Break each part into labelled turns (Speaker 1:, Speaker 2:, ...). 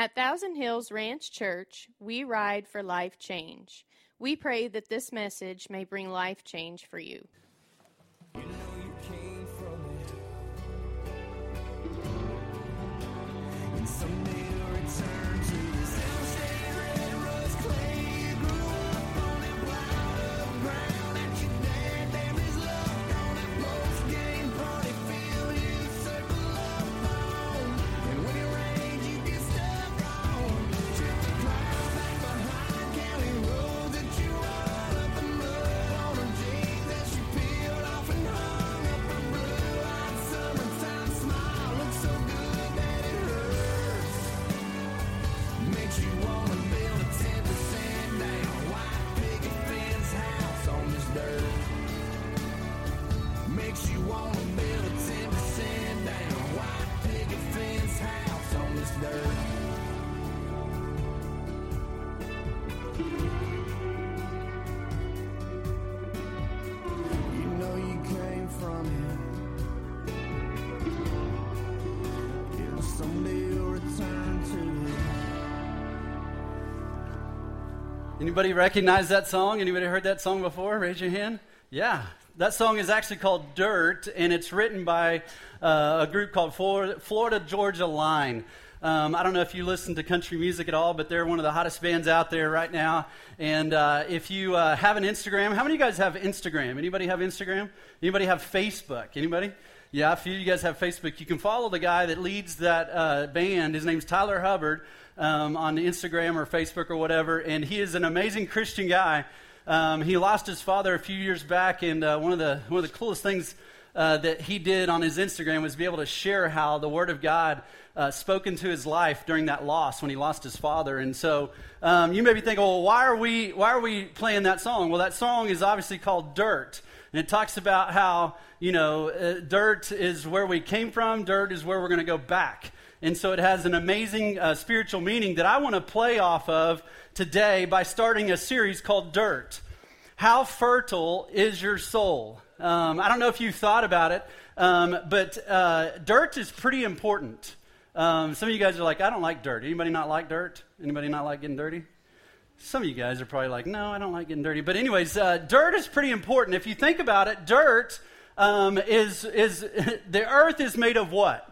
Speaker 1: At Thousand Hills Ranch Church, we ride for life change. We pray that this message may bring life change for you.
Speaker 2: You know you came from it, and someday you'll return to this hillshade red rose clay. You grew up on it, wild up ground at your dad. There is love on that post-game party field. You circle up on, and when it rains, you get stuck on. Trip the cloud back behind county roads that you roll up the mud on a jeans that you peeled off and hung up a blue-eyed summertime smile. Looks so good that it hurts. Makes you wanna build a 10% down white picket fence house on this dirt. Makes you wanna build a 10% down white picket fence house on this dirt. You know you came from it. Yeah, someday you'll return to it.
Speaker 3: Anybody recognize that song? Anybody heard that song before? Raise your hand. Yeah, that song is actually called Dirt, and it's written by a group called Florida Georgia Line. I don't know if you listen to country music at all, but they're one of the hottest bands out there right now. And if you have an Instagram, how many of you guys have Instagram? Anybody have Instagram? Anybody have Facebook? Anybody? Yeah, a few of you guys have Facebook. You can follow the guy that leads that band. His name's Tyler Hubbard on Instagram or Facebook or whatever, and he is an amazing Christian guy. He lost his father a few years back, and one of the coolest things that he did on his Instagram was be able to share how the Word of God spoke into his life during that loss when he lost his father. And so you may be thinking, well, why are we playing that song? Well, that song is obviously called Dirt, and it talks about how dirt is where we came from, dirt is where we're going to go back. And so it has an amazing spiritual meaning that I want to play off of today by starting a series called Dirt. How fertile is your soul? I don't know if you've thought about it, but dirt is pretty important. Some of you guys are like, I don't like dirt. Anybody not like dirt? Anybody not like getting dirty? Some of you guys are probably like, no, I don't like getting dirty. But anyways, dirt is pretty important. If you think about it, dirt is the earth is made of what?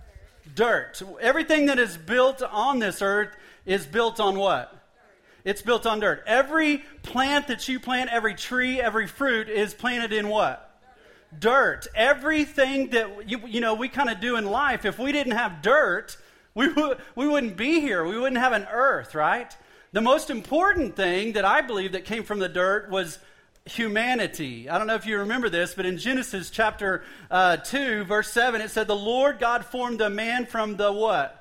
Speaker 3: Dirt. Everything that is built on this earth is built on what? It's built on dirt. Every plant that you plant, every tree, every fruit is planted in what? Dirt. Everything that we kind of do in life, if we didn't have dirt, we wouldn't be here. We wouldn't have an earth, right? The most important thing that I believe that came from the dirt was humanity. I don't know if you remember this, but in Genesis chapter 2, verse 7, it said, the Lord God formed a man from the what?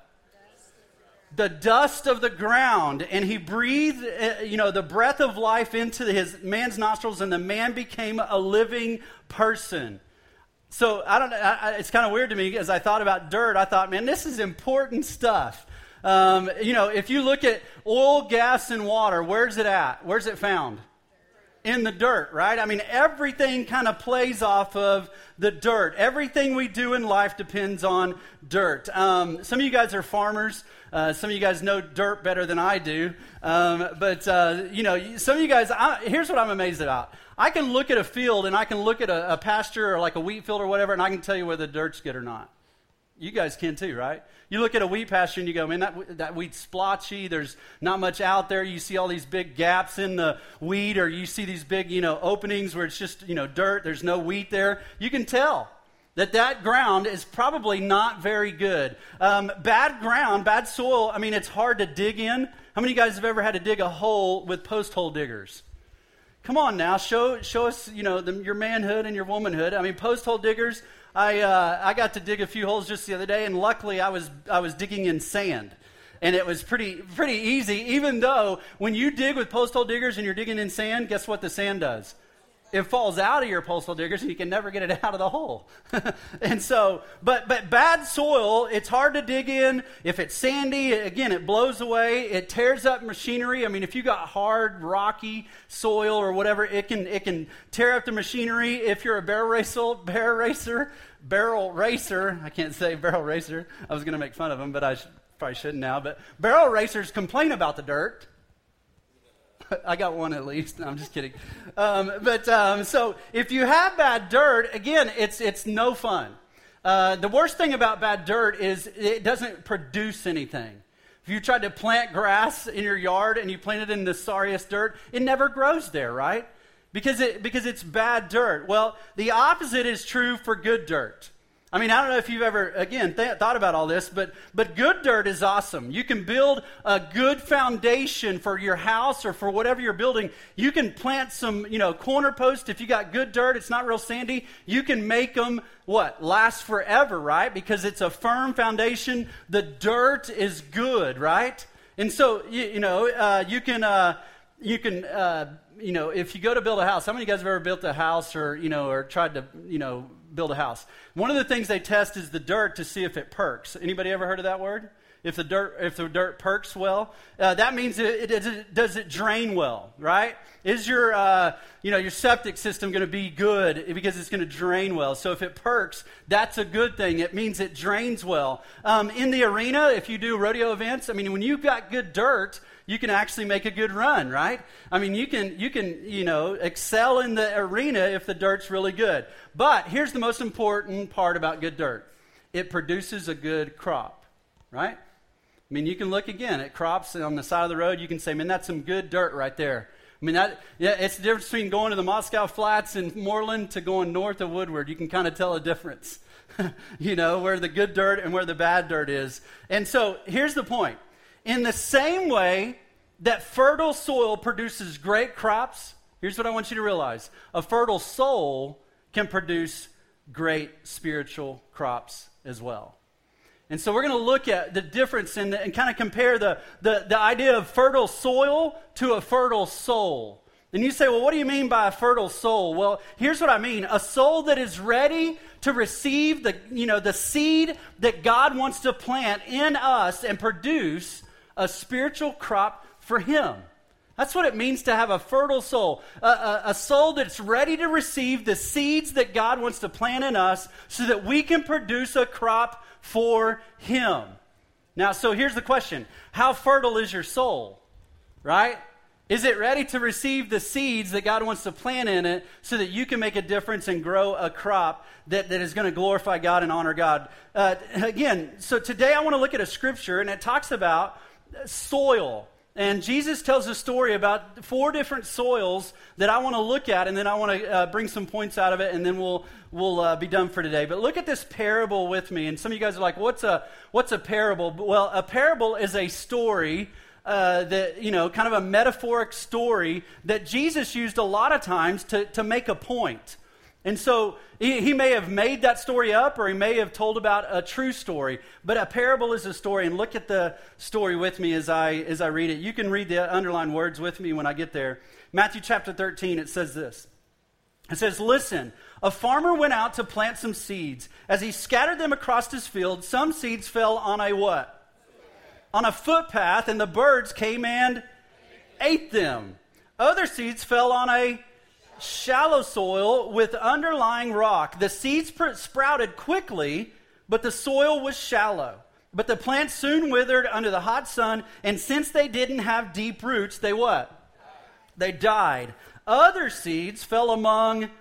Speaker 3: The dust of the ground, and he breathed, the breath of life into his man's nostrils, and the man became a living person. So it's kind of weird to me as I thought about dirt. I thought, man, this is important stuff. If you look at oil, gas, and water, where's it at? Where's it found? In the dirt, right? I mean, everything kind of plays off of the dirt. Everything we do in life depends on dirt. Some of you guys are farmers. Some of you guys know dirt better than I do. Some of you guys, here's what I'm amazed about. I can look at a field and I can look at a pasture or like a wheat field or whatever, and I can tell you whether the dirt's good or not. You guys can too, right? You look at a wheat pasture and you go, man, that wheat's splotchy. There's not much out there. You see all these big gaps in the wheat, or you see these big, openings where it's just, dirt. There's no wheat there. You can tell that ground is probably not very good. Bad ground, bad soil, I mean, it's hard to dig in. How many of you guys have ever had to dig a hole with post hole diggers? Come on now, show us, your manhood and your womanhood. I mean, post hole diggers, I got to dig a few holes just the other day, and luckily I was digging in sand, and it was pretty easy. Even though when you dig with post hole diggers and you're digging in sand, guess what the sand does? It falls out of your post hole diggers, and you can never get it out of the hole. And so, but bad soil, it's hard to dig in. If it's sandy, again, it blows away. It tears up machinery. I mean, if you got hard, rocky soil or whatever, it can tear up the machinery. If you're a barrel racer, I can't say barrel racer. I was going to make fun of them, but I probably shouldn't now, but barrel racers complain about the dirt. I got one at least. No, I'm just kidding. So if you have bad dirt, again, it's no fun. The worst thing about bad dirt is it doesn't produce anything. If you tried to plant grass in your yard and you plant it in the sorriest dirt, it never grows there, right? Because it's bad dirt. Well, the opposite is true for good dirt. I mean, I don't know if you've ever, again, thought about all this, but good dirt is awesome. You can build a good foundation for your house or for whatever you're building. You can plant some, corner posts. If you got good dirt, it's not real sandy, you can make them, last forever, right? Because it's a firm foundation. The dirt is good, right? And so, you can, if you go to build a house, how many of you guys have ever built a house or tried to, build a house? One of the things they test is the dirt to see if it perks. Anybody ever heard of that word? If the dirt perks well, that means does it drain well, right? Is your septic system going to be good because it's going to drain well? So if it perks, that's a good thing. It means it drains well. In the arena, if you do rodeo events, I mean, when you've got good dirt, you can actually make a good run, right? I mean, you can excel in the arena if the dirt's really good. But here's the most important part about good dirt. It produces a good crop, right? I mean, you can look again at crops on the side of the road. You can say, man, that's some good dirt right there. I mean, it's the difference between going to the Moscow Flats in Moreland to going north of Woodward. You can kind of tell a difference, where the good dirt and where the bad dirt is. And so here's the point. In the same way that fertile soil produces great crops, here's what I want you to realize. A fertile soul can produce great spiritual crops as well. And so we're going to look at the difference and kind of compare the idea of fertile soil to a fertile soul. And you say, well, what do you mean by a fertile soul? Well, here's what I mean. A soul that is ready to receive the seed that God wants to plant in us and produce a spiritual crop for Him. That's what it means to have a fertile soul. A soul that's ready to receive the seeds that God wants to plant in us so that we can produce a crop for Him. Now, so here's the question. How fertile is your soul? Right? Is it ready to receive the seeds that God wants to plant in it so that you can make a difference and grow a crop that is going to glorify God and honor God? Again, so today I want to look at a scripture, and it talks about soil. And Jesus tells a story about 4 different soils that I want to look at, and then I want to bring some points out of it, and then we'll be done for today. But look at this parable with me. And some of you guys are like, what's a parable? Well, a parable is a story that, kind of a metaphoric story that Jesus used a lot of times to make a point. And so he may have made that story up, or he may have told about a true story. But a parable is a story, and look at the story with me as I read it. You can read the underlined words with me when I get there. Matthew chapter 13, it says this. It says, "Listen, a farmer went out to plant some seeds. As he scattered them across his field, some seeds fell on a what? On a footpath, and the birds came and ate them. Other seeds fell on a shallow soil with underlying rock. The seeds sprouted quickly, but the soil was shallow. But the plants soon withered under the hot sun, and since they didn't have deep roots, they what? They died. Other seeds fell among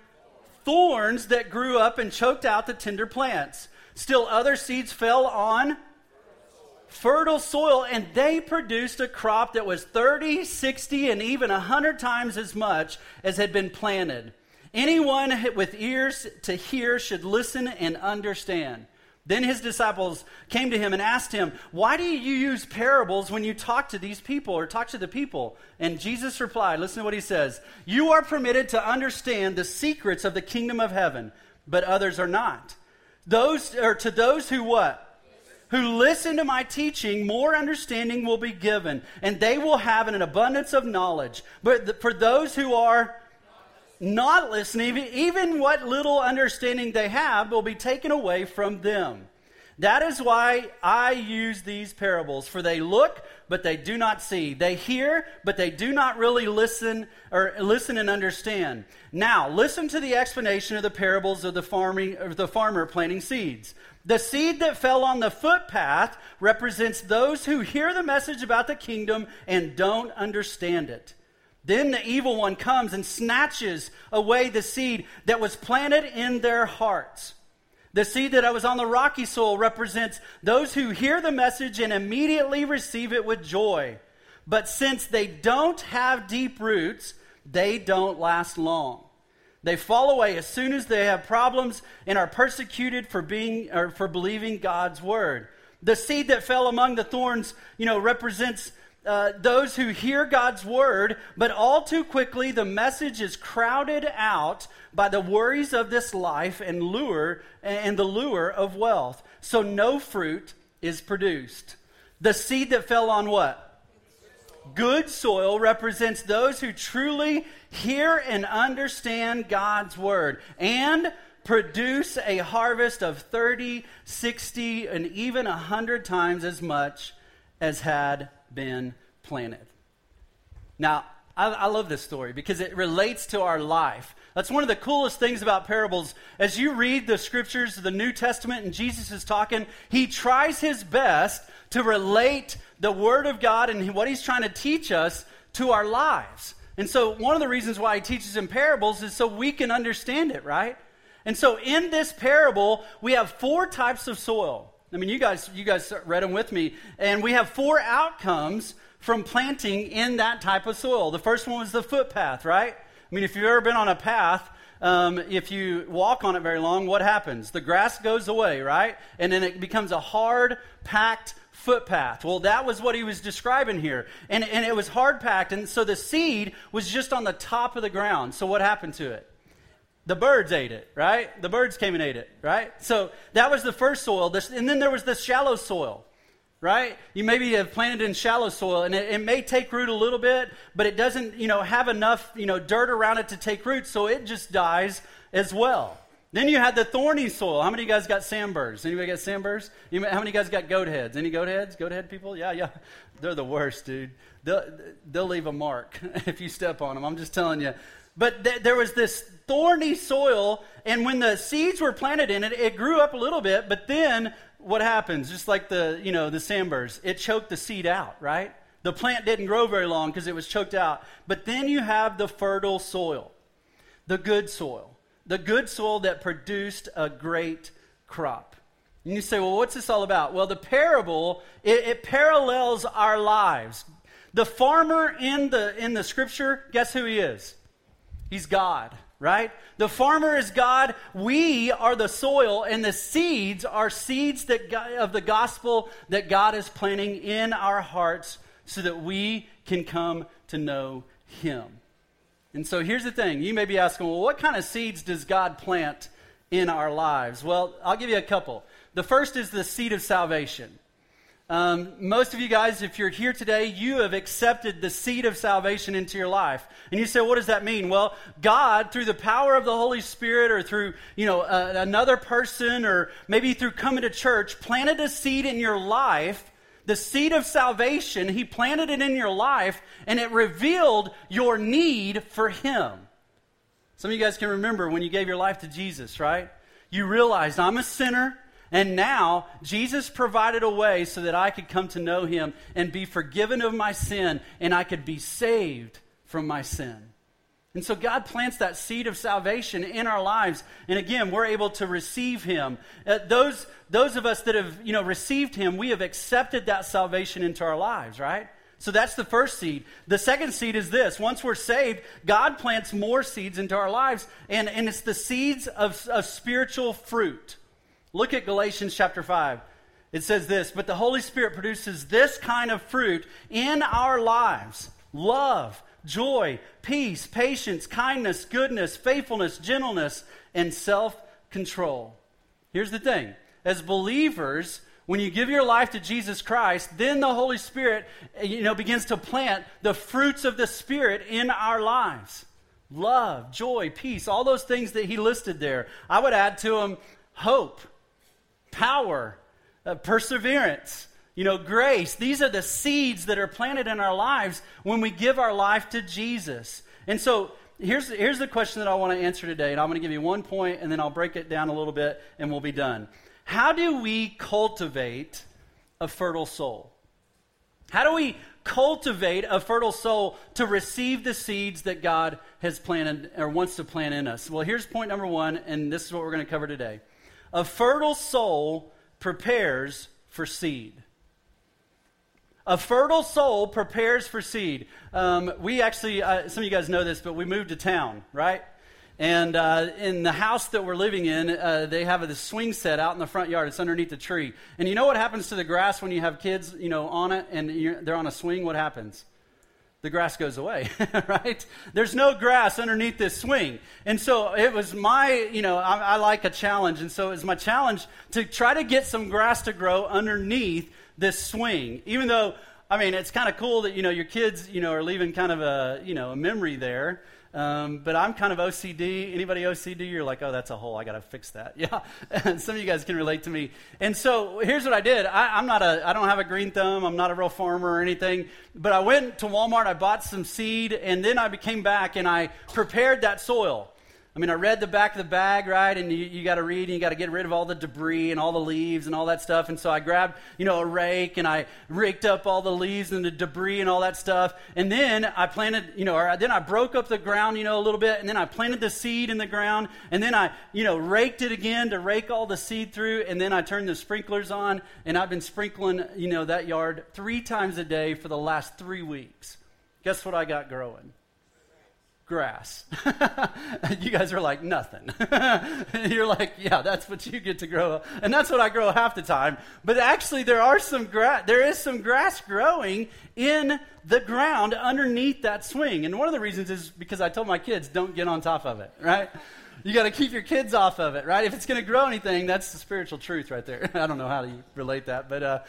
Speaker 3: thorns that grew up and choked out the tender plants. Still other seeds fell on fertile soil, and they produced a crop that was 30, 60, and even 100 times as much as had been planted. Anyone with ears to hear should listen and understand." Then his disciples came to him and asked him, "Why do you use parables when you talk to these people or talk to the people?" And Jesus replied, listen to what he says, "You are permitted to understand the secrets of the kingdom of heaven, but others are not. To those who what? Who listen to my teaching, more understanding will be given, and they will have an abundance of knowledge. But for those who are not listening, even what little understanding they have will be taken away from them. That is why I use these parables, for they look, but they do not see. They hear, but they do not really listen and understand. Now, listen to the explanation of the parables of the farmer planting seeds. The seed that fell on the footpath represents those who hear the message about the kingdom and don't understand it. Then the evil one comes and snatches away the seed that was planted in their hearts. The seed that was on the rocky soil represents those who hear the message and immediately receive it with joy. But since they don't have deep roots, they don't last long. They fall away as soon as they have problems and are persecuted for believing God's word. The seed that fell among the thorns, represents those who hear God's word, but all too quickly the message is crowded out by the worries of this life and the lure of wealth. So no fruit is produced. The seed that fell on what? Good soil represents those who truly hear and understand God's word and produce a harvest of 30, 60, and even 100 times as much as had been planted. Now, I love this story because it relates to our life. That's one of the coolest things about parables. As you read the scriptures of the New Testament and Jesus is talking, he tries his best to relate the Word of God and what he's trying to teach us to our lives. And so one of the reasons why he teaches in parables is so we can understand it, right? And so in this parable, we have 4 types of soil. I mean, you guys read them with me. And we have 4 outcomes from planting in that type of soil. The first one was the footpath, right? I mean, if you've ever been on a path, if you walk on it very long, what happens? The grass goes away, right? And then it becomes a hard, packed footpath. Well, that was what he was describing here. And it was hard packed, and so the seed was just on the top of the ground. So what happened to it? The birds ate it, right? The birds came and ate it, right? So that was the first soil. And then there was the shallow soil, right? You maybe have planted in shallow soil, and it may take root a little bit, but it doesn't, have enough, dirt around it to take root, so it just dies as well. Then you had the thorny soil. How many of you guys got sandburrs? Anybody got sandburrs? How many of you guys got goat heads? Any goat heads? Goat head people? Yeah. They're the worst, dude. They'll leave a mark if you step on them. I'm just telling you. But there was this thorny soil, and when the seeds were planted in it, it grew up a little bit, but then what happens? Just like the sandburrs, it choked the seed out, right? The plant didn't grow very long because it was choked out. But then you have the fertile soil, the good soil that produced a great crop. And you say, well, what's this all about? Well, the parable, it parallels our lives. The farmer in the scripture, guess who he is? He's God, right? The farmer is God. We are the soil, and the seeds are seeds of the gospel that God is planting in our hearts so that we can come to know him. And so here's the thing. You may be asking, well, what kind of seeds does God plant in our lives? Well, I'll give you a couple. The first is the seed of salvation. Most of you guys, if you're here today, you have accepted the seed of salvation into your life. And you say, what does that mean? Well, God, through the power of the Holy Spirit or through, another person or maybe through coming to church, planted a seed in your life, the seed of salvation. He planted it in your life, and it revealed your need for him. Some of you guys can remember when you gave your life to Jesus, right? You realized, I'm a sinner. And now, Jesus provided a way so that I could come to know him and be forgiven of my sin, and I could be saved from my sin. And so God plants that seed of salvation in our lives, and again, we're able to receive him. Those of us that have, received him, we have accepted that salvation into our lives, right? So that's the first seed. The second seed is this. Once we're saved, God plants more seeds into our lives, and it's the seeds of spiritual fruit. Look at Galatians chapter 5. It says this, but the Holy Spirit produces this kind of fruit in our lives: love, joy, peace, patience, kindness, goodness, faithfulness, gentleness, and self-control. Here's the thing. As believers, when you give your life to Jesus Christ, then the Holy Spirit, begins to plant the fruits of the Spirit in our lives. Love, joy, peace, all those things that he listed there. I would add to them hope, power, perseverance, grace. These are the seeds that are planted in our lives when we give our life to Jesus. And so here's the question that I want to answer today, and I'm going to give you 1 point, and then I'll break it down a little bit, and we'll be done. How do we cultivate a fertile soul? How do we cultivate a fertile soul to receive the seeds that God has planted or wants to plant in us? Well, here's point number 1, and this is what we're going to cover today. A fertile soul prepares for seed. A fertile soul prepares for seed. We actually, some of you guys know this, but we moved to town, right? And in the house that we're living in, they have this swing set out in the front yard. It's underneath the tree. And you know what happens to the grass when you have kids, on it and they're on a swing? What happens? The grass goes away, right? There's no grass underneath this swing. And so it was I like a challenge. And so it was my challenge to try to get some grass to grow underneath this swing. Even though, it's kind of cool that, your kids, are leaving kind of a memory there. But I'm kind of OCD. Anybody OCD? You're like, oh, that's a hole. I got to fix that. Yeah. And some of you guys can relate to me. And so here's what I did. I don't have a green thumb. I'm not a real farmer or anything. But I went to Walmart. I bought some seed. And then I came back and I prepared that soil. I read the back of the bag, right? And you got to read and you got to get rid of all the debris and all the leaves and all that stuff. And so I grabbed, a rake and I raked up all the leaves and the debris and all that stuff. And then I planted, then I broke up the ground, a little bit. And then I planted the seed in the ground. And then I, raked it again to rake all the seed through. And then I turned the sprinklers on. And I've been sprinkling, that yard 3 times a day for the last 3 weeks. Guess what I got growing? Grass. You guys are like, nothing. You're like, yeah, that's what you get to grow. And that's what I grow half the time. But actually there is some grass growing in the ground underneath that swing. And one of the reasons is because I told my kids, don't get on top of it, right? You got to keep your kids off of it, right? If it's going to grow anything, that's the spiritual truth right there. I don't know how to relate that, but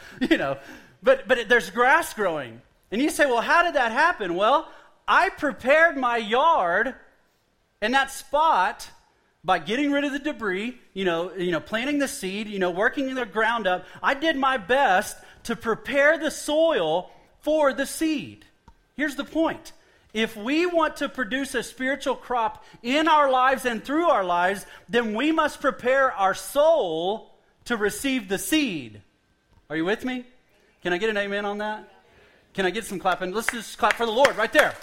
Speaker 3: but there's grass growing. And you say, well, how did that happen? Well, I prepared my yard and that spot by getting rid of the debris, planting the seed, working the ground up. I did my best to prepare the soil for the seed. Here's the point. If we want to produce a spiritual crop in our lives and through our lives, then we must prepare our soul to receive the seed. Are you with me? Can I get an amen on that? Can I get some clapping? Let's just clap for the Lord right there.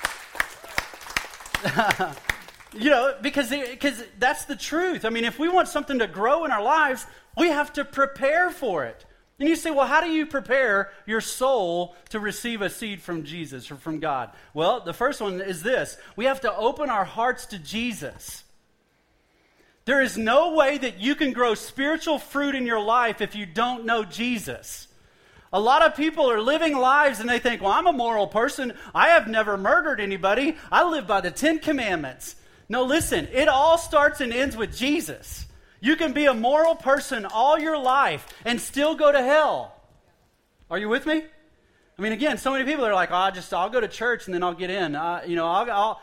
Speaker 3: Because that's the truth. If we want something to grow in our lives, we have to prepare for it. And you say, well, how do you prepare your soul to receive a seed from Jesus or from God? Well, the first one is this. We have to open our hearts to Jesus. There is no way that you can grow spiritual fruit in your life if you don't know Jesus. A lot of people are living lives and they think, well, I'm a moral person. I have never murdered anybody. I live by the 10 Commandments. No, listen, it all starts and ends with Jesus. You can be a moral person all your life and still go to hell. Are you with me? Again, so many people are like, I'll go to church and then I'll get in. I'll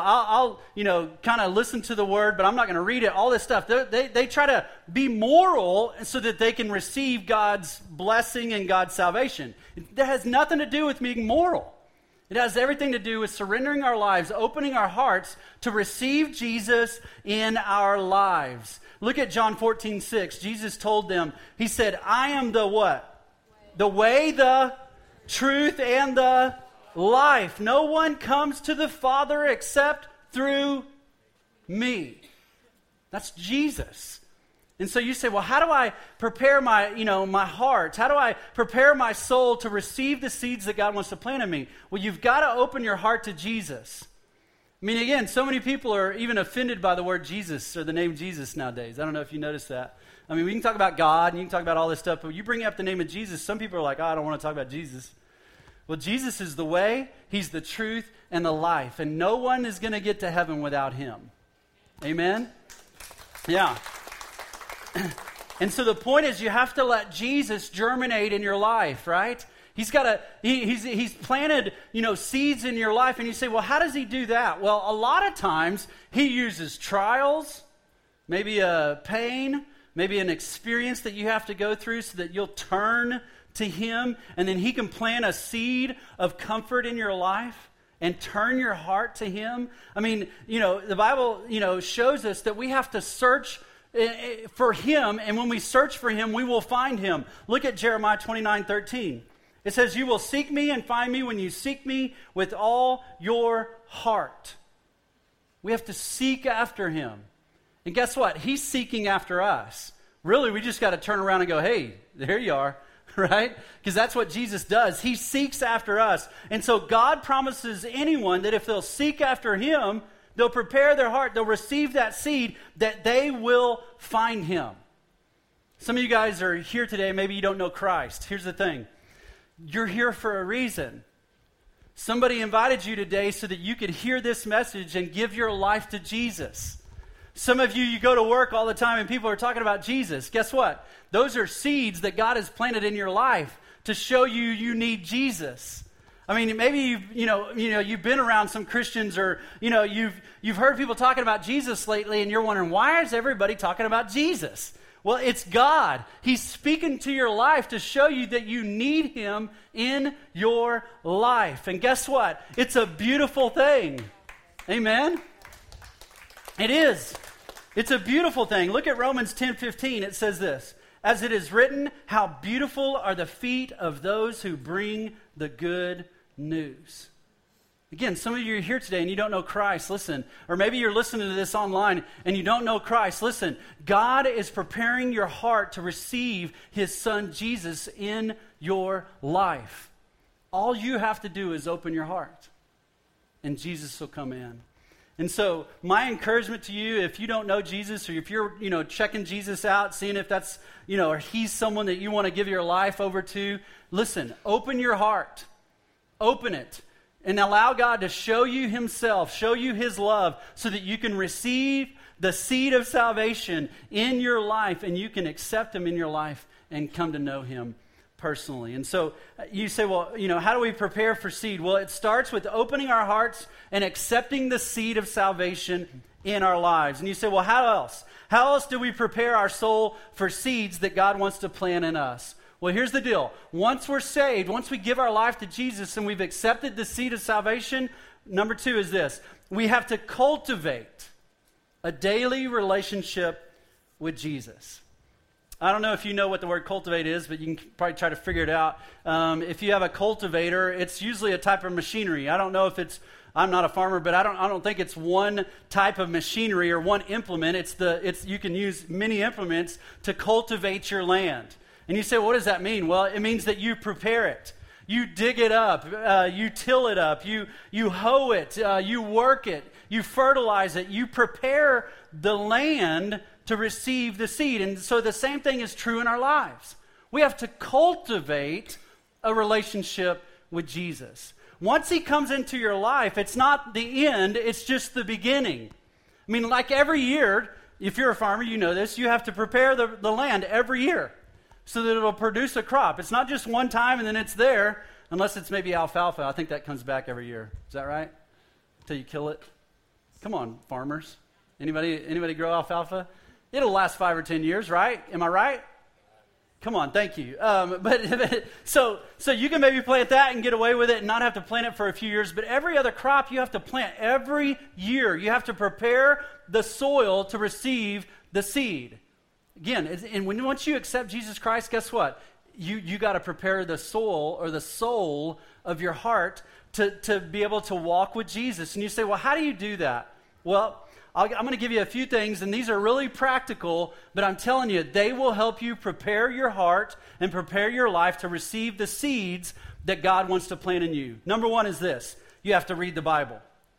Speaker 3: kind of listen to the word, but I'm not going to read it. All this stuff. They try to be moral so that they can receive God's blessing and God's salvation. That has nothing to do with being moral. It has everything to do with surrendering our lives, opening our hearts to receive Jesus in our lives. Look at John 14:6. Jesus told them, he said, I am the what? The way, the truth, and the life. No one comes to the Father except through me. That's Jesus. And so you say, well, how do I prepare my heart? How do I prepare my soul to receive the seeds that God wants to plant in me? Well, you've got to open your heart to Jesus. Again, so many people are even offended by the word Jesus or the name Jesus nowadays. I don't know if you noticed that. We can talk about God and you can talk about all this stuff, but you bring up the name of Jesus, some people are like, I don't want to talk about Jesus. Well, Jesus is the way, he's the truth, and the life. And no one is going to get to heaven without him. Amen? Yeah. And so the point is you have to let Jesus germinate in your life, right? He's planted, seeds in your life. And you say, well, how does he do that? Well, a lot of times he uses trials, maybe pain, maybe an experience that you have to go through so that you'll turn to him, and then he can plant a seed of comfort in your life and turn your heart to him. I mean, the Bible, shows us that we have to search for him, and when we search for him, we will find him. Look at Jeremiah 29:13. It says, "You will seek me and find me when you seek me with all your heart." We have to seek after him. And guess what? He's seeking after us. Really, we just got to turn around and go, "Hey, there you are." Right? Because that's what Jesus does. He seeks after us. And so God promises anyone that if they'll seek after him, they'll prepare their heart, they'll receive that seed, that they will find him. Some of you guys are here today, maybe you don't know Christ. Here's the thing. You're here for a reason. Somebody invited you today so that you could hear this message and give your life to Jesus. Some of you go to work all the time and people are talking about Jesus. Guess what? Those are seeds that God has planted in your life to show you need Jesus. I mean, maybe you've been around some Christians, or you've heard people talking about Jesus lately, and you're wondering, why is everybody talking about Jesus? Well, it's God. He's speaking to your life to show you that you need him in your life. And guess what? It's a beautiful thing. Amen? It is. It's a beautiful thing. Look at Romans 10:15. It says this, "As it is written, how beautiful are the feet of those who bring the good news." Again, some of you are here today and you don't know Christ. Listen. Or maybe you're listening to this online and you don't know Christ. Listen. God is preparing your heart to receive his son Jesus in your life. All you have to do is open your heart, and Jesus will come in. And so my encouragement to you, if you don't know Jesus, or if you're, checking Jesus out, seeing if that's, or he's someone that you want to give your life over to, listen, open your heart. Open it. And allow God to show you himself, show you his love, so that you can receive the seed of salvation in your life, and you can accept him in your life and come to know him personally. And so you say, well, how do we prepare for seed? Well, it starts with opening our hearts and accepting the seed of salvation in our lives. And you say, well, how else? How else do we prepare our soul for seeds that God wants to plant in us? Well, here's the deal. Once we're saved, once we give our life to Jesus and we've accepted the seed of salvation, number 2 is this. We have to cultivate a daily relationship with Jesus. I don't know if you know what the word cultivate is, but you can probably try to figure it out. If you have a cultivator, it's usually a type of machinery. I don't know if it's, I'm not a farmer, but I don't think it's one type of machinery or one implement. You can use many implements to cultivate your land. And you say, what does that mean? Well, it means that you prepare it. You dig it up, you till it up, you hoe it, you work it, you fertilize it, you prepare the land to receive the seed. And so the same thing is true in our lives. We have to cultivate a relationship with Jesus. Once he comes into your life, it's not the end, it's just the beginning. I mean, like every year, if you're a farmer, you know this, you have to prepare the land every year so that it'll produce a crop. It's not just one time and then it's there, unless it's maybe alfalfa. I think that comes back every year. Is that right? Until you kill it? Come on, farmers. Anybody grow alfalfa? It'll last 5 or 10 years, right? Am I right? Come on, thank you. So you can maybe plant that and get away with it and not have to plant it for a few years. But every other crop you have to plant every year. You have to prepare the soil to receive the seed. Again, and once you accept Jesus Christ, guess what? You got to prepare the soil or the soul of your heart to be able to walk with Jesus. And you say, well, how do you do that? Well, I'm going to give you a few things, and these are really practical, but I'm telling you, they will help you prepare your heart and prepare your life to receive the seeds that God wants to plant in you. Number 1 is this. You have to read the Bible.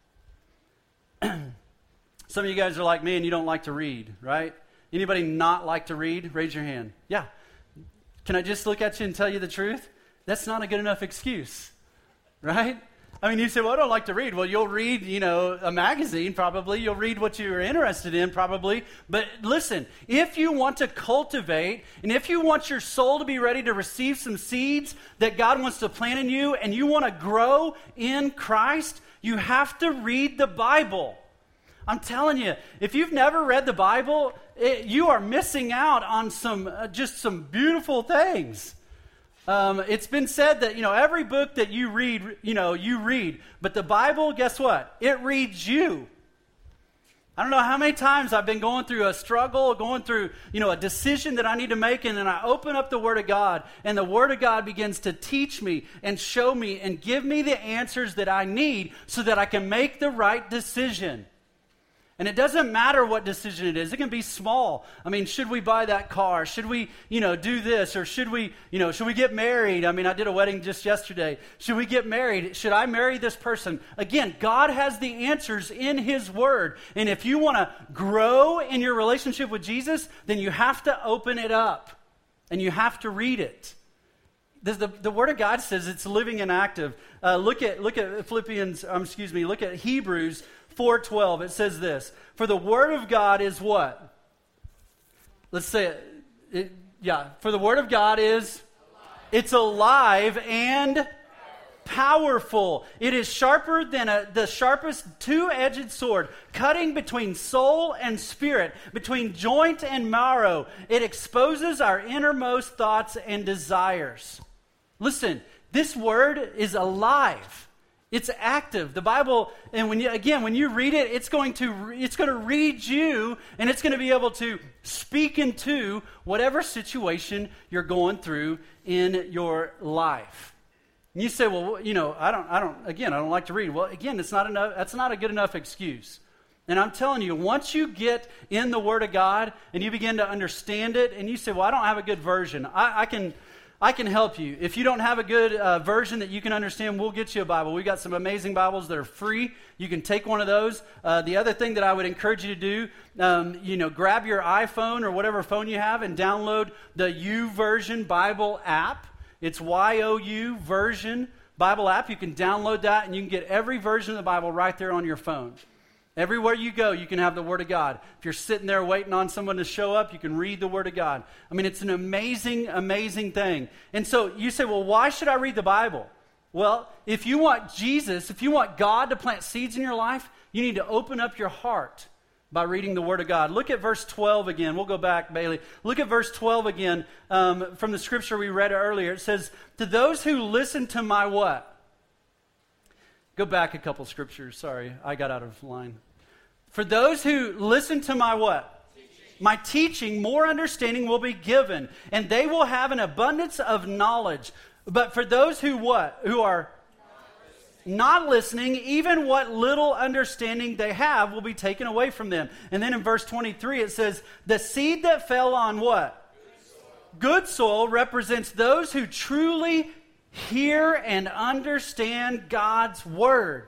Speaker 3: Some of you guys are like me and you don't like to read, right? Anybody not like to read? Raise your hand. Yeah. Can I just look at you and tell you the truth? That's not a good enough excuse, right? I mean, you say, well, I don't like to read. Well, you'll read, a magazine probably. You'll read what you're interested in probably. But listen, if you want to cultivate and if you want your soul to be ready to receive some seeds that God wants to plant in you and you want to grow in Christ, you have to read the Bible. I'm telling you, if you've never read the Bible, you are missing out on just some beautiful things. It's been said that, every book that you read, you read. But the Bible, guess what? It reads you. I don't know how many times I've been going through a struggle, going through, a decision that I need to make, and then I open up the Word of God, and the Word of God begins to teach me and show me and give me the answers that I need so that I can make the right decision. And it doesn't matter what decision it is. It can be small. I mean, should we buy that car? Should we, do this? Or should we get married? I mean, I did a wedding just yesterday. Should we get married? Should I marry this person? Again, God has the answers in His Word. And if you want to grow in your relationship with Jesus, then you have to open it up. And you have to read it. The Word of God says it's living and active. Look at Hebrews 4:12. It says this: for the Word of God is what? Let's say it. For the Word of God is alive. It's alive and powerful. It is sharper than the sharpest two-edged sword, cutting between soul and spirit, between joint and marrow. It exposes our innermost thoughts and desires. Listen, this Word is alive. It's active. The Bible, and when you read it, it's going to read you, and it's going to be able to speak into whatever situation you're going through in your life. And you say, well, I don't like to read. Well, again, that's not a good enough excuse. And I'm telling you, once you get in the Word of God and you begin to understand it, and you say, well, I don't have a good version. I can help you. If you don't have a good version that you can understand, we'll get you a Bible. We've got some amazing Bibles that are free. You can take one of those. The other thing that I would encourage you to do, grab your iPhone or whatever phone you have and download the YouVersion Bible app. It's YOU Version Bible app. You can download that and you can get every version of the Bible right there on your phone. Everywhere you go, you can have the Word of God. If you're sitting there waiting on someone to show up, you can read the Word of God. I mean, it's an amazing, amazing thing. And so you say, well, why should I read the Bible? Well, if you want Jesus, if you want God to plant seeds in your life, you need to open up your heart by reading the Word of God. Look at verse 12 again. We'll go back, Bailey. Look at verse 12 again from the scripture we read earlier. It says, to those who listen to my what? Go back a couple scriptures. Sorry, I got out of line. For those who listen to my what? My teaching, more understanding will be given, and they will have an abundance of knowledge. But for those who what? Who are not listening, even what little understanding they have will be taken away from them. And then in verse 23 it says, the seed that fell on what? Good soil represents those who truly hear and understand God's Word.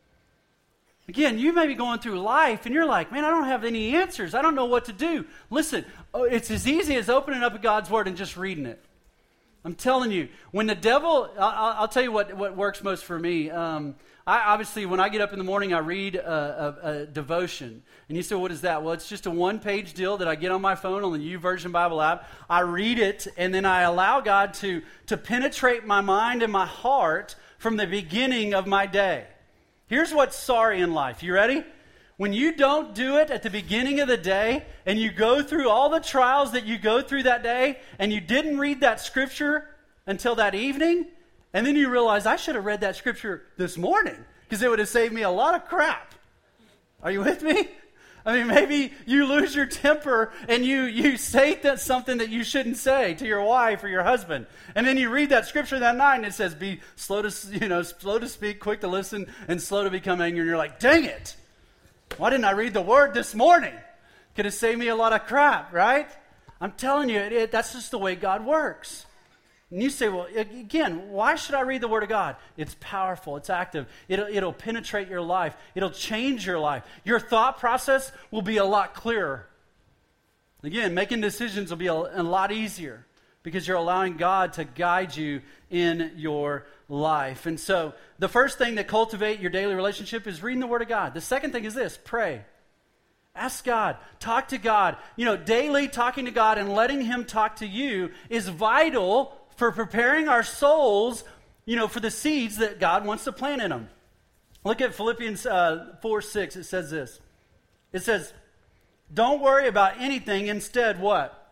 Speaker 3: Again, you may be going through life and you're like, man, I don't have any answers. I don't know what to do. Listen, it's as easy as opening up God's Word and just reading it. I'm telling you, when the devil, I'll tell you what works most for me. Obviously, when I get up in the morning, I read a devotion. And you say, what is that? Well, it's just a one-page deal that I get on my phone on the YouVersion Bible app. I read it, and then I allow God to penetrate my mind and my heart from the beginning of my day. Here's what's sorry in life. You ready? When you don't do it at the beginning of the day, and you go through all the trials that you go through that day, and you didn't read that scripture until that evening, and then you realize, I should have read that scripture this morning, because it would have saved me a lot of crap. Are you with me? I mean, maybe you lose your temper and you say something that you shouldn't say to your wife or your husband. And then you read that scripture that night and it says, be slow to speak, quick to listen, and slow to become angry. And you're like, dang it. Why didn't I read the Word this morning? Could have saved me a lot of crap, right? I'm telling you, that's just the way God works. And you say, well, again, why should I read the Word of God? It's powerful. It's active. It'll penetrate your life. It'll change your life. Your thought process will be a lot clearer. Again, making decisions will be a lot easier because you're allowing God to guide you in your life. And so the first thing to cultivate your daily relationship is reading the Word of God. The second thing is this: pray. Ask God. Talk to God. Daily talking to God and letting Him talk to you is vital for preparing our souls, for the seeds that God wants to plant in them. Look at Philippians 4:6. It says this. It says, Don't worry about anything. Instead, what?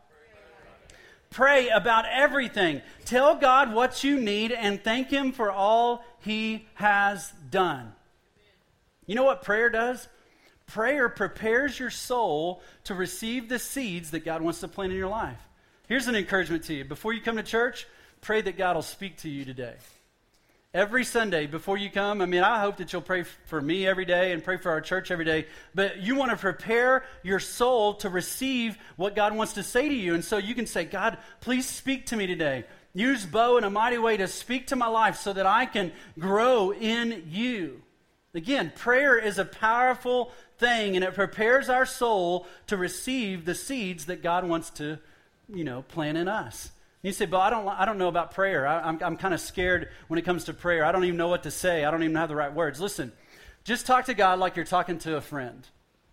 Speaker 3: Pray about everything. Tell God what you need and thank Him for all He has done. You know what prayer does? Prayer prepares your soul to receive the seeds that God wants to plant in your life. Here's an encouragement to you. Before you come to church, pray that God will speak to you today. Every Sunday before you come, I hope that you'll pray for me every day and pray for our church every day. But you want to prepare your soul to receive what God wants to say to you. And so you can say, God, please speak to me today. Use Bo in a mighty way to speak to my life so that I can grow in you. Again, prayer is a powerful thing, and it prepares our soul to receive the seeds that God wants to, plant in us. You say, but I don't know about prayer. I'm kind of scared when it comes to prayer. I don't even know what to say. I don't even have the right words. Listen, just talk to God like you're talking to a friend.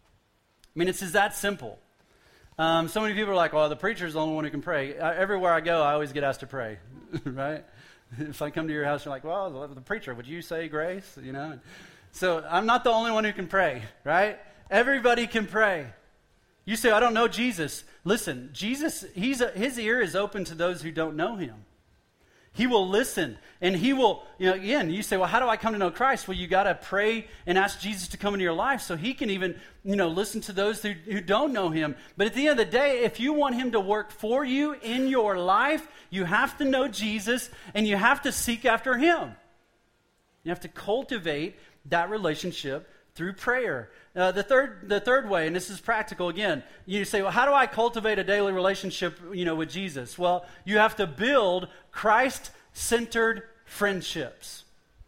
Speaker 3: It's just that simple. So many people are like, well, the preacher's the only one who can pray. Everywhere I go, I always get asked to pray, right? If I come to your house, you're like, well, the preacher, would you say grace? So I'm not the only one who can pray, right? Everybody can pray. You say, I don't know Jesus. Listen, Jesus, his ear is open to those who don't know Him. He will listen, and He will, again, you say, well, how do I come to know Christ? Well, you got to pray and ask Jesus to come into your life so He can even, listen to those who don't know Him. But at the end of the day, if you want Him to work for you in your life, you have to know Jesus, and you have to seek after Him. You have to cultivate that relationship through prayer. The third way, and this is practical again, you say, well, how do I cultivate a daily relationship, with Jesus? Well, you have to build Christ-centered friendships.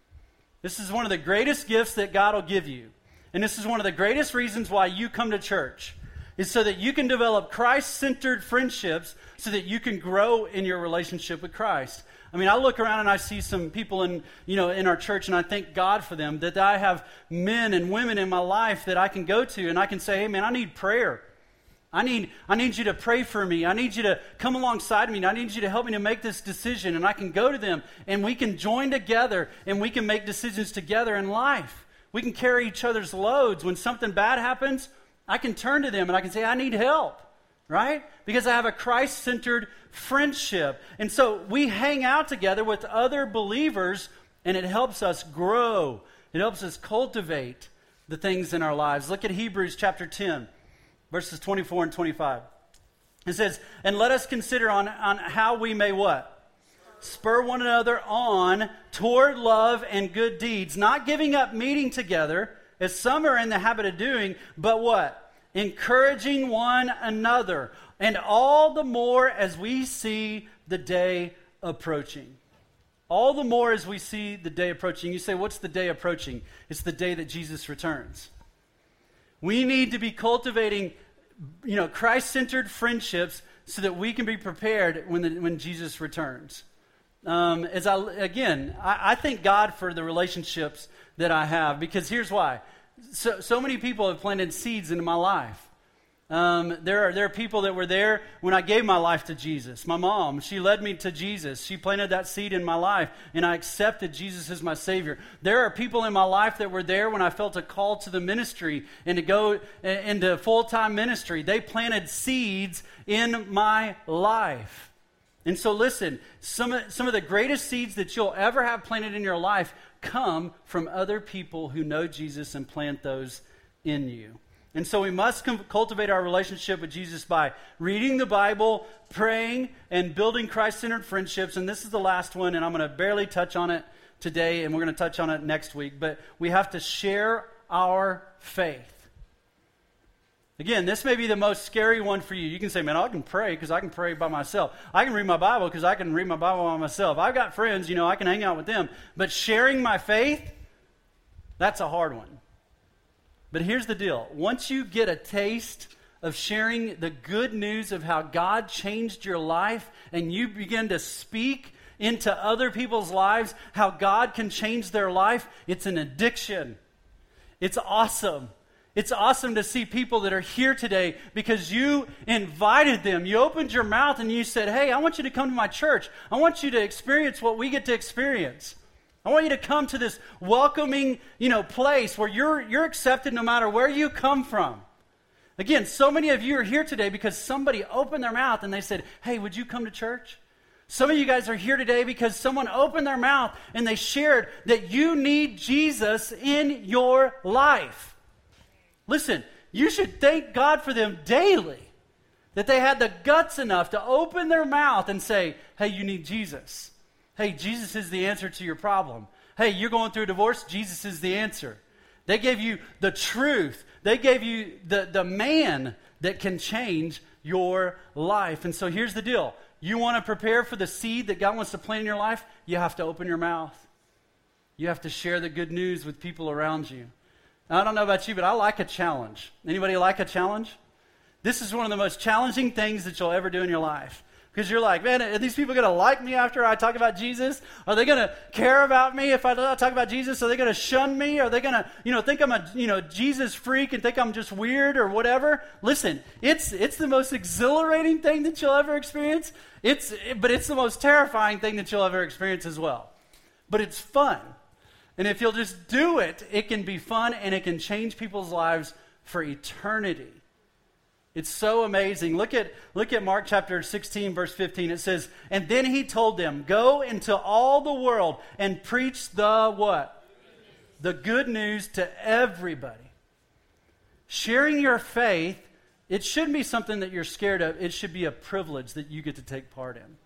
Speaker 3: This is one of the greatest gifts that God will give you. And this is one of the greatest reasons why you come to church, is so that you can develop Christ-centered friendships so that you can grow in your relationship with Christ. I look around and I see some people in our church, and I thank God for them, that I have men and women in my life that I can go to and I can say, hey man, I need prayer. I need you to pray for me. I need you to come alongside me. I need you to help me to make this decision. And I can go to them and we can join together and we can make decisions together in life. We can carry each other's loads. When something bad happens, I can turn to them and I can say, I need help. Right? Because I have a Christ-centered friendship. And so we hang out together with other believers, and it helps us grow. It helps us cultivate the things in our lives. Look at Hebrews chapter 10, verses 24 and 25. It says, and let us consider on how we may what? Spur one another on toward love and good deeds, not giving up meeting together, as some are in the habit of doing, but what? Encouraging one another, and all the more as we see the day approaching. All the more as we see the day approaching. You say, what's the day approaching? It's the day that Jesus returns. We need to be cultivating, Christ-centered friendships so that we can be prepared when Jesus returns. I thank God for the relationships that I have, because here's why. So many people have planted seeds into my life. There are people that were there when I gave my life to Jesus. My mom, she led me to Jesus. She planted that seed in my life, and I accepted Jesus as my Savior. There are people in my life that were there when I felt a call to the ministry and to go into full-time ministry. They planted seeds in my life. And so listen, some of the greatest seeds that you'll ever have planted in your life come from other people who know Jesus and plant those in you. And so we must cultivate our relationship with Jesus by reading the Bible, praying, and building Christ-centered friendships. And this is the last one, and I'm going to barely touch on it today, and we're going to touch on it next week. But we have to share our faith. Again, this may be the most scary one for you. You can say, man, I can pray because I can pray by myself. I can read my Bible because I can read my Bible by myself. I've got friends, I can hang out with them. But sharing my faith, that's a hard one. But here's the deal. Once you get a taste of sharing the good news of how God changed your life, and you begin to speak into other people's lives how God can change their life, it's an addiction. It's awesome. It's awesome to see people that are here today because you invited them. You opened your mouth and you said, hey, I want you to come to my church. I want you to experience what we get to experience. I want you to come to this welcoming, place where you're accepted no matter where you come from. Again, so many of you are here today because somebody opened their mouth and they said, hey, would you come to church? Some of you guys are here today because someone opened their mouth and they shared that you need Jesus in your life. Listen, you should thank God for them daily, that they had the guts enough to open their mouth and say, hey, you need Jesus. Hey, Jesus is the answer to your problem. Hey, you're going through a divorce, Jesus is the answer. They gave you the truth. They gave you the man that can change your life. And so here's the deal. You want to prepare for the seed that God wants to plant in your life? You have to open your mouth. You have to share the good news with people around you. Now, I don't know about you, but I like a challenge. Anybody like a challenge? This is one of the most challenging things that you'll ever do in your life. Because you're like, man, are these people going to like me after I talk about Jesus? Are they going to care about me if I talk about Jesus? Are they going to shun me? Are they going to, think I'm a, Jesus freak and think I'm just weird or whatever? Listen, it's the most exhilarating thing that you'll ever experience. But it's the most terrifying thing that you'll ever experience as well. But it's fun. And if you'll just do it, it can be fun and it can change people's lives for eternity. It's so amazing. Look at Mark chapter 16, verse 15. It says, and then he told them, go into all the world and preach the what? The good news to everybody. Sharing your faith, it shouldn't be something that you're scared of. It should be a privilege that you get to take part in.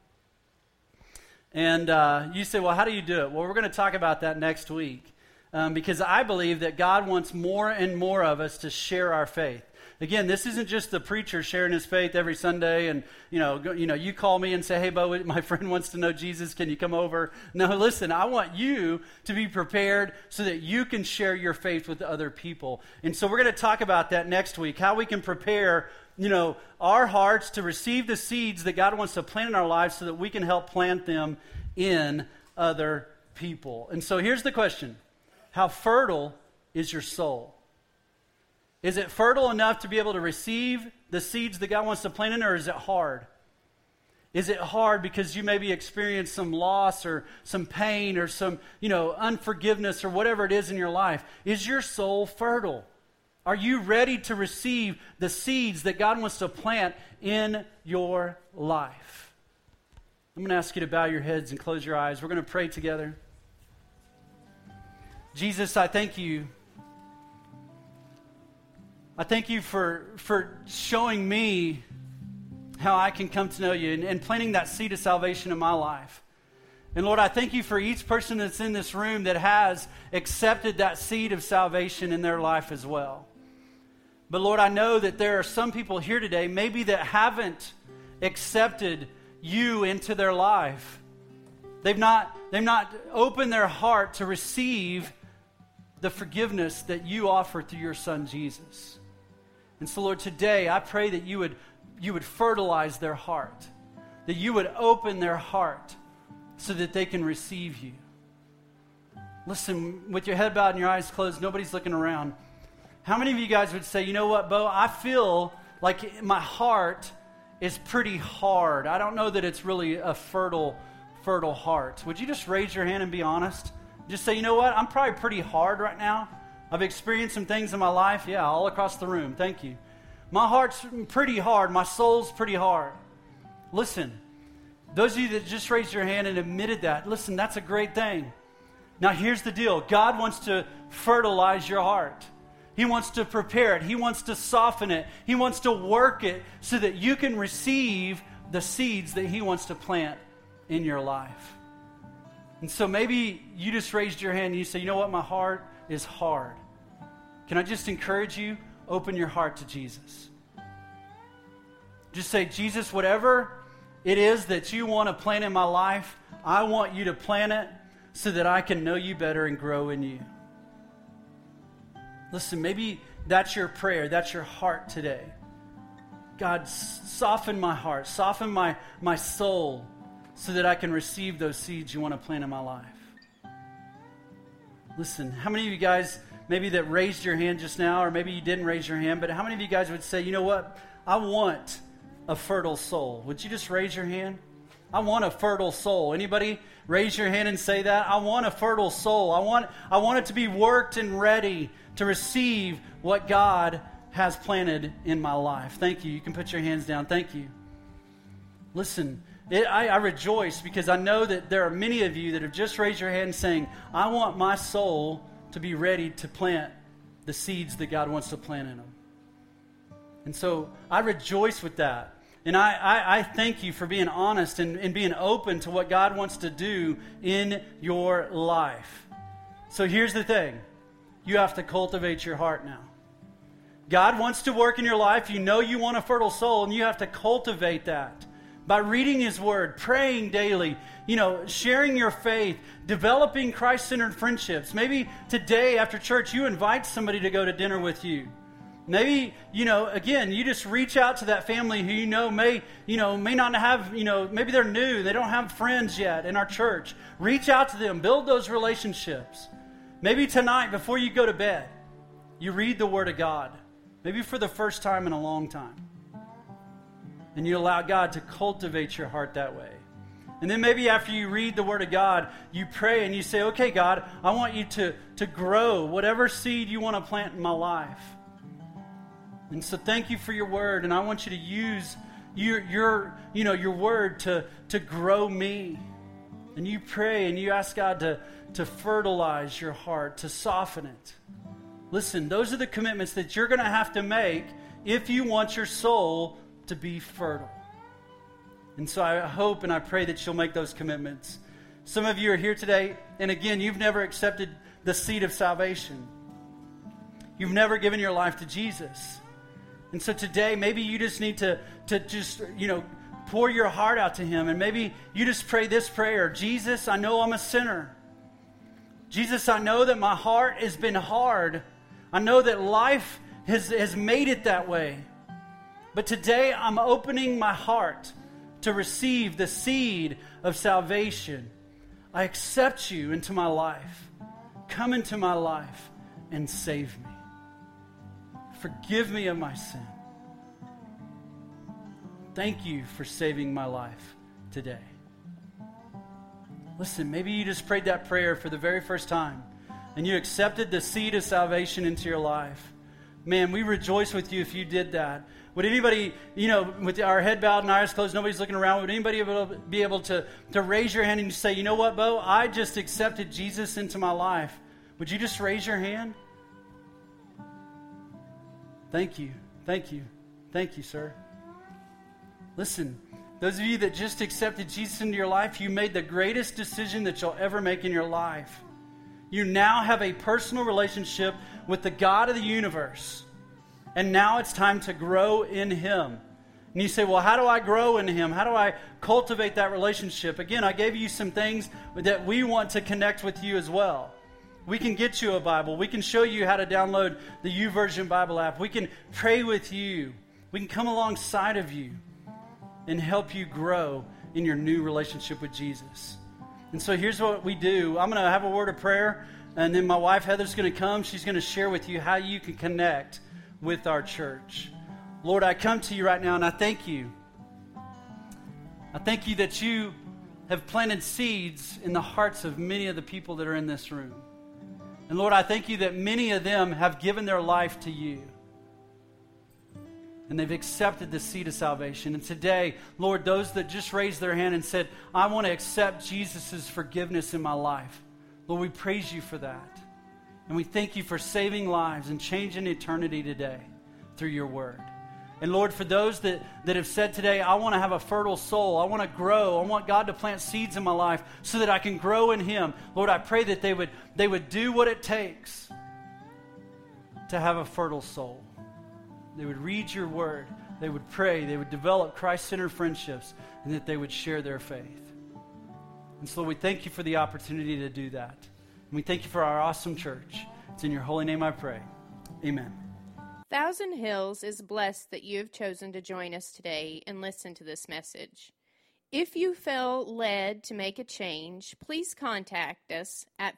Speaker 3: And you say, well, how do you do it? Well, we're going to talk about that next week because I believe that God wants more and more of us to share our faith. Again, this isn't just the preacher sharing his faith every Sunday and, you call me and say, hey, Bo, my friend wants to know Jesus. Can you come over? No, listen, I want you to be prepared so that you can share your faith with other people. And so we're going to talk about that next week, how we can prepare, our hearts to receive the seeds that God wants to plant in our lives so that we can help plant them in other people. And so here's the question. How fertile is your soul? Is it fertile enough to be able to receive the seeds that God wants to plant in, or is it hard? Is it hard because you maybe experienced some loss or some pain or some, unforgiveness or whatever it is in your life? Is your soul fertile? Are you ready to receive the seeds that God wants to plant in your life? I'm going to ask you to bow your heads and close your eyes. We're going to pray together. Jesus, I thank you. I thank you for showing me how I can come to know you and planting that seed of salvation in my life. And Lord, I thank you for each person that's in this room that has accepted that seed of salvation in their life as well. But Lord, I know that there are some people here today maybe that haven't accepted you into their life. They've not opened their heart to receive the forgiveness that you offer through your Son, Jesus. And so, Lord, today I pray that you would fertilize their heart, that you would open their heart so that they can receive you. Listen, with your head bowed and your eyes closed, nobody's looking around. How many of you guys would say, you know what, Bo, I feel like my heart is pretty hard. I don't know that it's really a fertile heart. Would you just raise your hand and be honest? Just say, you know what, I'm probably pretty hard right now. I've experienced some things in my life. Yeah, all across the room. Thank you. My heart's pretty hard. My soul's pretty hard. Listen, those of you that just raised your hand and admitted that, listen, that's a great thing. Now here's the deal. God wants to fertilize your heart. He wants to prepare it. He wants to soften it. He wants to work it so that you can receive the seeds that He wants to plant in your life. And so maybe you just raised your hand and you say, you know what, my heart is hard. Can I just encourage you? Open your heart to Jesus. Just say, Jesus, whatever it is that you want to plant in my life, I want you to plant it so that I can know you better and grow in you. Listen, maybe that's your prayer, that's your heart today. God, soften my heart, soften my soul so that I can receive those seeds you want to plant in my life. Listen, how many of you guys maybe that raised your hand just now, or maybe you didn't raise your hand, but how many of you guys would say, you know what, I want a fertile soul? Would you just raise your hand? I want a fertile soul. Anybody raise your hand and say that? I want a fertile soul. I want it to be worked and ready to receive what God has planted in my life. Thank you. You can put your hands down. Thank you. Listen, I rejoice because I know that there are many of you that have just raised your hand saying, I want my soul to be ready to plant the seeds that God wants to plant in them. And so I rejoice with that. And I thank you for being honest and being open to what God wants to do in your life. So here's the thing. You have to cultivate your heart now. God wants to work in your life. You know you want a fertile soul, and you have to cultivate that by reading His Word, praying daily, sharing your faith, developing Christ-centered friendships. Maybe today after church you invite somebody to go to dinner with you. Maybe, again, you just reach out to that family who may not have, maybe they're new, they don't have friends yet in our church. Reach out to them, build those relationships. Maybe tonight before you go to bed, you read the Word of God. Maybe for the first time in a long time. And you allow God to cultivate your heart that way. And then maybe after you read the Word of God, you pray and you say, okay, God, I want you to grow whatever seed you want to plant in my life. And so thank you for your Word, and I want you to use your Word to grow me. And you pray and you ask God to fertilize your heart, to soften it. Listen, those are the commitments that you're going to have to make if you want your soul to be fertile. And so I hope and I pray that you'll make those commitments. Some of you are here today, and again, you've never accepted the seed of salvation. You've never given your life to Jesus. And so today, maybe you just need to just, pour your heart out to Him. And maybe you just pray this prayer. Jesus, I know I'm a sinner. Jesus, I know that my heart has been hard. I know that life has made it that way. But today I'm opening my heart to receive the seed of salvation. I accept you into my life. Come into my life and save me. Forgive me of my sin. Thank you for saving my life today. Listen, maybe you just prayed that prayer for the very first time and you accepted the seed of salvation into your life. Man, we rejoice with you if you did that. Would anybody, with our head bowed and eyes closed, nobody's looking around, would anybody be able to raise your hand and say, you know what, Bo, I just accepted Jesus into my life. Would you just raise your hand? Thank you. Thank you. Thank you, sir. Listen, those of you that just accepted Jesus into your life, you made the greatest decision that you'll ever make in your life. You now have a personal relationship with the God of the universe. And now it's time to grow in Him. And you say, well, how do I grow in Him? How do I cultivate that relationship? Again, I gave you some things that we want to connect with you as well. We can get you a Bible. We can show you how to download the YouVersion Bible app. We can pray with you. We can come alongside of you and help you grow in your new relationship with Jesus. And so here's what we do. I'm going to have a word of prayer, and then my wife Heather's going to come. She's going to share with you how you can connect with our church. Lord, I come to you right now, and I thank you. I thank you that you have planted seeds in the hearts of many of the people that are in this room. And Lord, I thank you that many of them have given their life to you. And they've accepted the seed of salvation. And today, Lord, those that just raised their hand and said, I want to accept Jesus' forgiveness in my life. Lord, we praise you for that. And we thank you for saving lives and changing eternity today through your word. And Lord, for those that have said today, I want to have a fertile soul. I want to grow. I want God to plant seeds in my life so that I can grow in Him. Lord, I pray that they would do what it takes to have a fertile soul. They would read your word. They would pray. They would develop Christ-centered friendships, and that they would share their faith. And so we thank you for the opportunity to do that. And we thank you for our awesome church. It's in your holy name I pray. Amen.
Speaker 1: Thousand Hills is blessed that you have chosen to join us today and listen to this message. If you feel led to make a change, please contact us at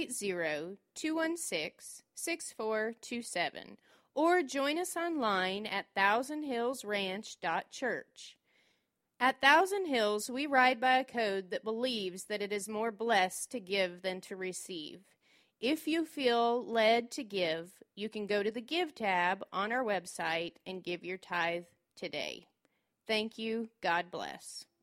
Speaker 1: 580-216-6427 or join us online at thousandhillsranch.church. At Thousand Hills, we ride by a code that believes that it is more blessed to give than to receive. If you feel led to give, you can go to the Give tab on our website and give your tithe today. Thank you. God bless.